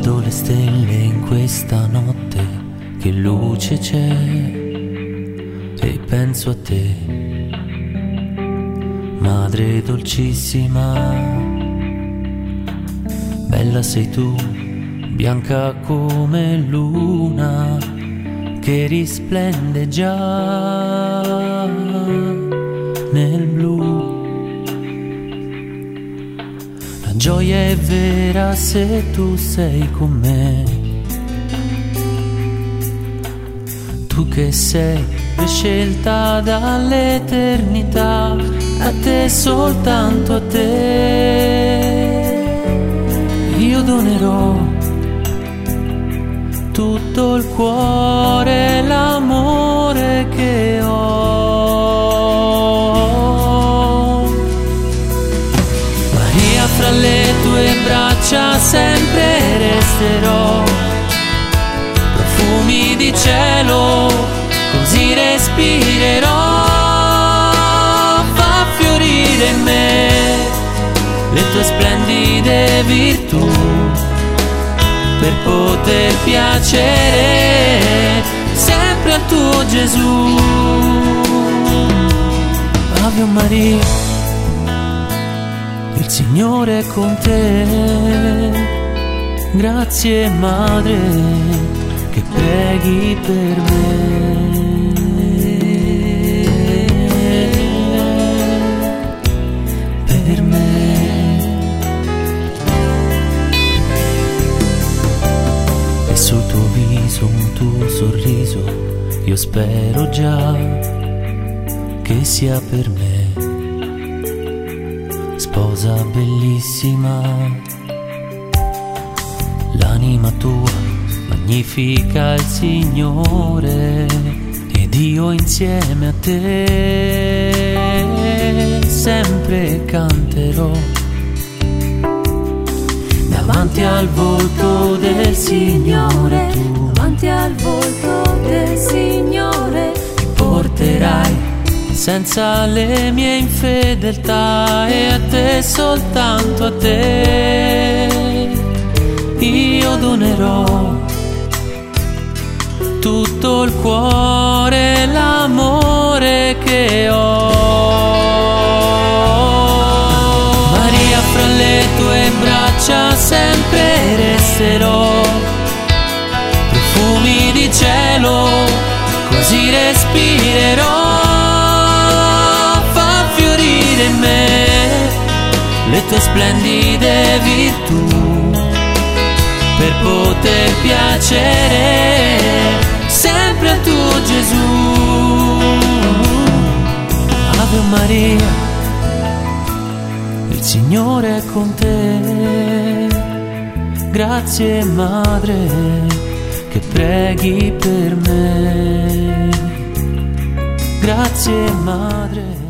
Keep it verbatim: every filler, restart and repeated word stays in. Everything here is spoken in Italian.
Guardo le stelle in questa notte, che luce c'è, e penso a te, madre dolcissima. Bella sei tu, bianca come luna, che risplende già nel blu. La gioia è vera se tu sei con me, tu che sei prescelta dall'eternità, a te, soltanto a te io donerò tutto il cuore, l'amore che ho. Maria, fra le tue braccia sempre resterò, profumi di cielo così respirerò. Fa fiorire in me le tue splendide virtù, per poter piacere sempre al tuo Gesù. Ave Maria, il Signore è con te. Grazie Madre, che preghi per me. Per me. E sul tuo viso un tuo sorriso, io spero già che sia per me. Sposa bellissima, l'anima tua magnifica il Signore, ed io insieme a te sempre canterò davanti al volto del Signore. Tu davanti al volto del Signore mi porterai senza le mie infedeltà, e a te, soltanto a te io donerò tutto il cuore, l'amore che ho. Maria, fra le tue braccia sempre resterò, profumi di cielo così respirerò. Fa fiorire in me le tue splendide virtù, per poter piacere sempre al tuo Gesù. Ave Maria, il Signore è con te. Grazie Madre, che preghi per me. Grazie Madre.